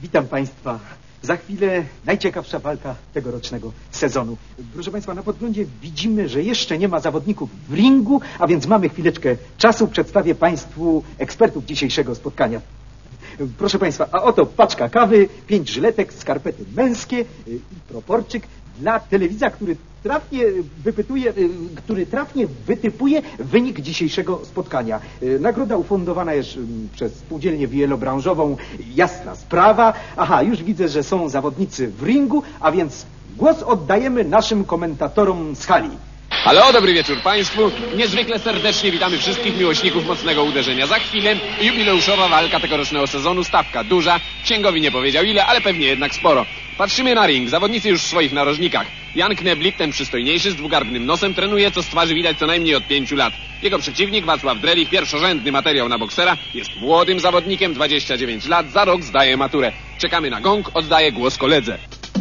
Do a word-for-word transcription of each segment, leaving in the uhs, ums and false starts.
Witam Państwa. Za chwilę najciekawsza walka tegorocznego sezonu. Proszę Państwa, na podglądzie widzimy, że jeszcze nie ma zawodników w ringu, a więc mamy chwileczkę czasu. Przedstawię Państwu ekspertów dzisiejszego spotkania. Proszę Państwa, a oto paczka kawy, pięć żyletek, skarpety męskie i proporczyk dla telewidza, który trafnie wypytuje, który trafnie wytypuje wynik dzisiejszego spotkania. Nagroda ufundowana jest przez spółdzielnię wielobranżową Jasna Sprawa. Aha, już widzę, że są zawodnicy w ringu, a więc głos oddajemy naszym komentatorom z hali. Halo, dobry wieczór Państwu. Niezwykle serdecznie witamy wszystkich miłośników mocnego uderzenia. Za chwilę jubileuszowa walka tegorocznego sezonu. Stawka duża. Księgowi nie powiedział ile, ale pewnie jednak sporo. Patrzymy na ring. Zawodnicy już w swoich narożnikach. Jan Kneblik, ten przystojniejszy z dwugarbnym nosem, trenuje, co z twarzy widać co najmniej od pięciu lat. Jego przeciwnik, Wacław Drelich, pierwszorzędny materiał na boksera, jest młodym zawodnikiem, dwadzieścia dziewięć lat, za rok zdaje maturę. Czekamy na gong, oddaję głos koledze.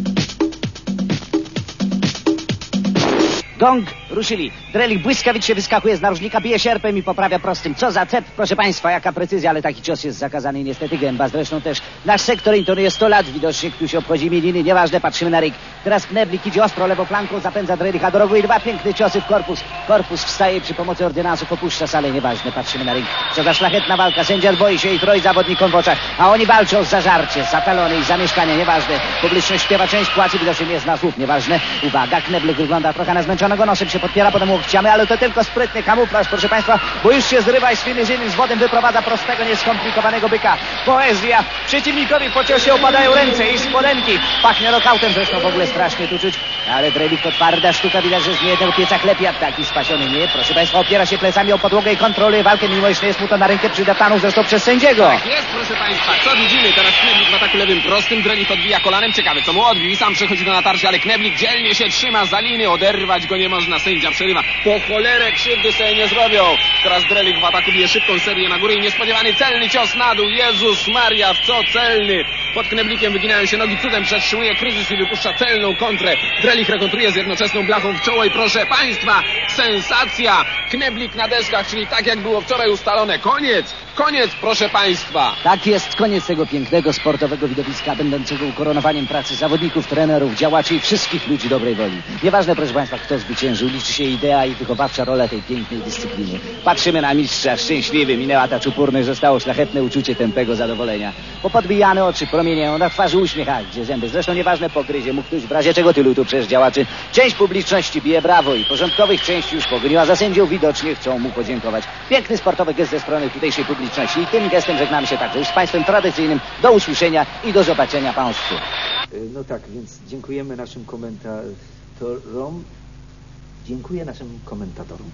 Gong, ruszyli. Drelich błyskawicznie wyskakuje z narożnika, bije sierpem i poprawia prostym. Co za cep, proszę Państwa, jaka precyzja, ale taki cios jest zakazany niestety. Gęba zresztą też. Nasz sektor intonuje sto lat, widocznie ktoś obchodzi imieniny, nieważne, patrzymy na ring. Teraz Kneblik idzie ostro lewą flanką, zapędza Drelicha do rogu i dwa piękne ciosy w korpus. Korpus wstaje i przy pomocy ordynansów opuszcza salę, nieważne, patrzymy na ring. Co za szlachetna walka, sędzia boi się i troi zawodnikom w oczach, a oni walczą z zażarcie, z zatalony i zamieszkania, nieważne. Publiczność śpiewa, część płaci, widocznie nie zna słów, nieważne. Uwaga, Kneblik wygląda trochę na zmęczonego, nosem się podpiera, potem łokciami, ale to tylko sprytny kamuflaż, proszę Państwa, bo już się zrywa i z filmy z innym z wodem wyprowadza prostego, nieskomplikowanego byka. Poezja. Przeciwnikowi po ciosie opadają ręce i spodenki. Pachnie nokautem, zresztą w ogóle strasznie tu czuć, ale Drelich to twarda sztuka, widać, że z niejednego pieca chlepi, a taki spasiony nie. Proszę Państwa, opiera się plecami o podłogę i kontroluje walkę, mimo iż nie jest mu to na rękę przydatano zresztą przez sędziego. Tak jest, proszę Państwa, co widzimy? Teraz Kneblik w ataku lewym prostym, Drelich odbija kolanem, ciekawe co mu odbił i sam przechodzi do natarcia, ale Kneblik dzielnie się trzyma za liny, oderwać go nie można, sędzia przerywa. Po cholerę krzywdy sobie nie zrobią. Teraz Drelich w ataku bije szybką serię na górę i niespodziewany celny cios na dół. Jezus Maria, w co celny? Pod Kneblikiem wyginają się nogi, cudem przetrzymuje kryzys i wypuszcza celną kontrę. Drelich rekontruje z jednoczesną blachą w czoło i proszę Państwa, sensacja! Kneblik na deskach, czyli tak jak było wczoraj ustalone. Koniec! Koniec, proszę Państwa! Tak jest, koniec tego pięknego sportowego widowiska, będącego ukoronowaniem pracy zawodników, trenerów, działaczy i wszystkich ludzi dobrej woli. Nieważne, proszę Państwa, kto zwyciężył, liczy się idea i wychowawcza rola tej pięknej dyscypliny. Patrzymy na mistrza, szczęśliwy, minęła ta czupurność, zostało szlachetne uczucie tępego zadowolenia. Popodbijane oczy promieniają, na twarzy uśmiech, a gdzie zęby, zresztą nieważne, pogryzie mu ktoś, w razie czego tylu tu przecież działaczy. Część publiczności bije brawo i porządkowych część już pogoniła za sędzią, widocznie chcą mu podziękować. Piękny sportowy gest ze strony tutejszej publiczności i tym gestem żegnamy się także już z Państwem tradycyjnym. Do usłyszenia i do zobaczenia Państwu. No tak, więc dziękujemy naszym komentatorom. Dziękuję naszym komentatorom.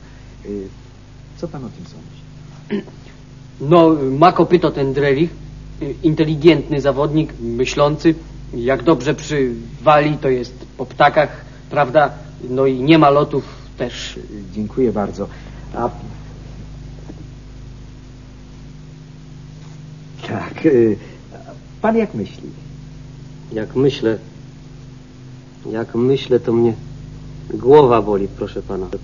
Co Pan o tym sądzi? No, ma kopyto ten Drelich, inteligentny zawodnik, myślący, jak dobrze przywali, to jest po ptakach, prawda, no i nie ma lotów też. Dziękuję bardzo. A... Tak, Pan jak myśli? Jak myślę, jak myślę, to mnie głowa boli, proszę Pana.